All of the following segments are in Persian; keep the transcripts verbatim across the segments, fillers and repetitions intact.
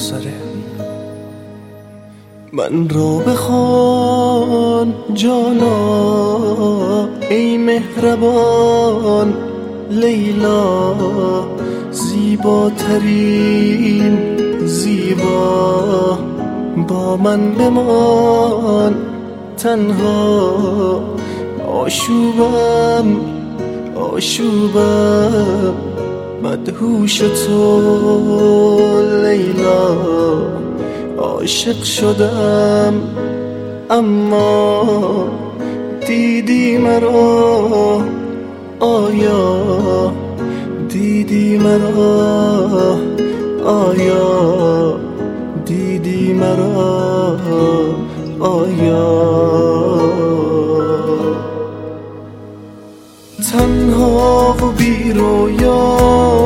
سره. من را بخوان جانا ای مهربان لیلا، زیباترین زیبا، با من بمان تنها. آشوبم آشوبم مدهوش تو لیلا، عاشق شدم اما دیدی مرا، آیا دیدی مرا، آیا دیدی مرا، آیا تنها و بی رویا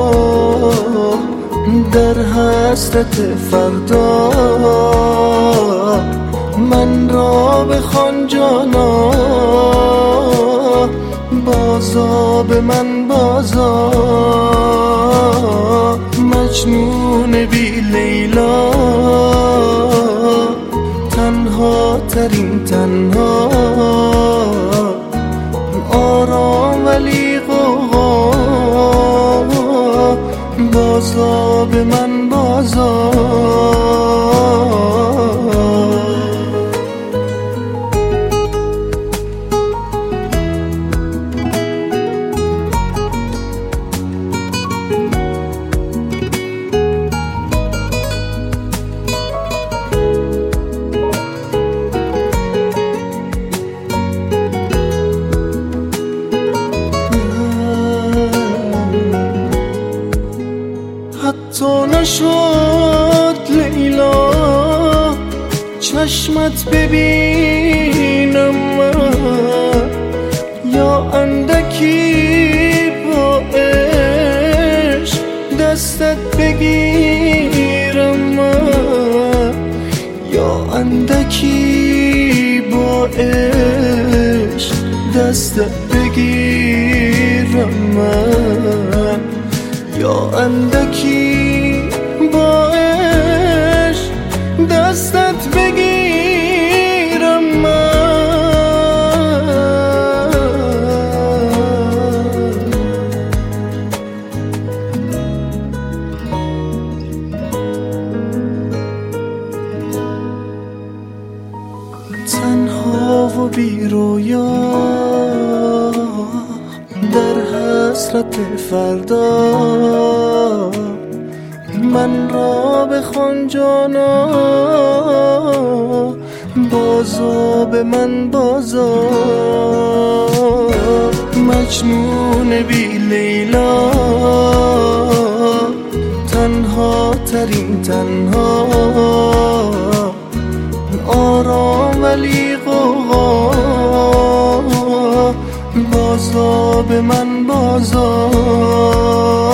در حسرت فردا. من را بخوان جانا بازا به من بازا، مجنون بی لیلا، تنها ترین تنها، آرام ولی غوغا، بازا به من بازا. حتی نشد لیلا چشمت ببینم من، یا اندکی با عشق دستت بگیرم من، یا اندکی با عشق دستت بگیرم من، یا اندکی با عشق دستت بگیرم من. تنها و بی رویا در حسرت فردا. من را بخوان جانا بازا به من بازا، مجنون بی لیلا، تنها ترین تنها، آرام ولی غوغا، بازا به من بازا.